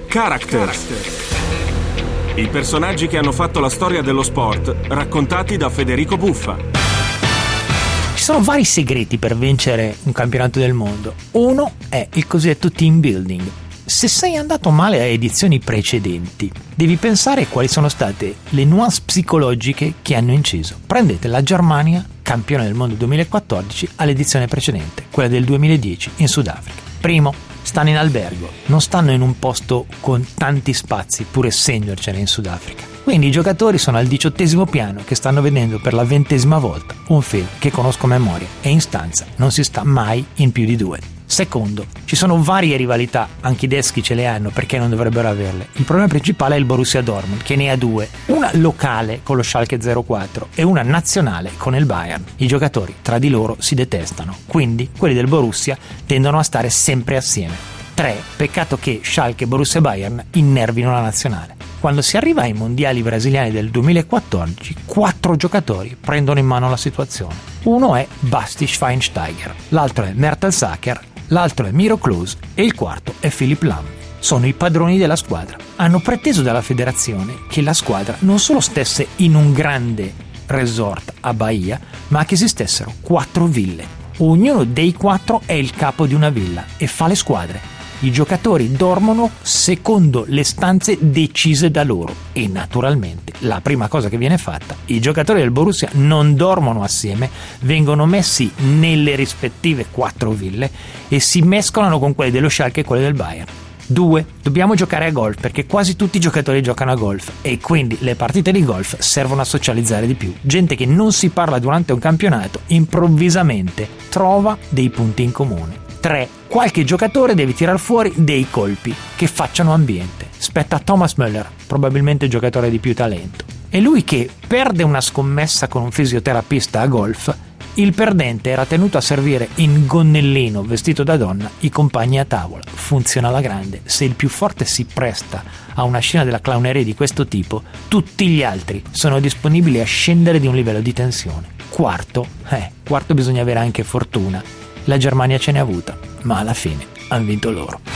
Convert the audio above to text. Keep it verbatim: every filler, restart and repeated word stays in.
Characters. I personaggi che hanno fatto la storia dello sport, raccontati da Federico Buffa. Ci sono vari segreti per vincere un campionato del mondo. Uno è il cosiddetto team building. Se sei andato male a edizioni precedenti, devi pensare quali sono state le nuance psicologiche che hanno inciso. Prendete la Germania, campione del mondo duemilaquattordici, all'edizione precedente, quella del duemiladieci in Sudafrica. Primo, stanno in albergo, non stanno in un posto con tanti spazi, pur essendocene in Sudafrica. Quindi i giocatori sono al diciottesimo piano che stanno vedendo per la ventesima volta un film che conoscono a memoria e in stanza non si sta mai in più di due. Secondo, ci sono varie rivalità, anche i tedeschi ce le hanno, perché non dovrebbero averle. Il problema principale è il Borussia Dortmund, che ne ha due, una locale con lo Schalke zero quattro e una nazionale con il Bayern. I giocatori tra di loro si detestano, quindi quelli del Borussia tendono a stare sempre assieme. tre. Peccato che Schalke, Borussia e Bayern innervino la nazionale. Quando si arriva ai mondiali brasiliani del duemilaquattordici, quattro giocatori prendono in mano la situazione. Uno è Basti Schweinsteiger, l'altro è Mertesacker, l'altro è Miro Klose e il quarto è Philipp Lahm. Sono i padroni della squadra. Hanno preteso dalla federazione che la squadra non solo stesse in un grande resort a Bahia, ma che esistessero quattro ville. Ognuno dei quattro è il capo di una villa e fa le squadre. I giocatori dormono secondo le stanze decise da loro e naturalmente la prima cosa che viene fatta, i giocatori del Borussia non dormono assieme, vengono messi nelle rispettive quattro ville e si mescolano con quelli dello Schalke e quelli del Bayern. Due, dobbiamo giocare a golf perché quasi tutti i giocatori giocano a golf e quindi le partite di golf servono a socializzare di più. Gente che non si parla durante un campionato improvvisamente trova dei punti in comune. tre. Qualche giocatore deve tirar fuori dei colpi che facciano ambiente. Spetta a Thomas Müller, probabilmente il giocatore di più talento. È lui che perde una scommessa con un fisioterapista a golf. Il perdente era tenuto a servire in gonnellino vestito da donna i compagni a tavola. Funziona alla grande. Se il più forte si presta a una scena della clowneria di questo tipo, tutti gli altri sono disponibili a scendere di un livello di tensione. Quarto, eh, quarto bisogna avere anche fortuna. La Germania ce n'è avuta, ma alla fine hanno vinto loro.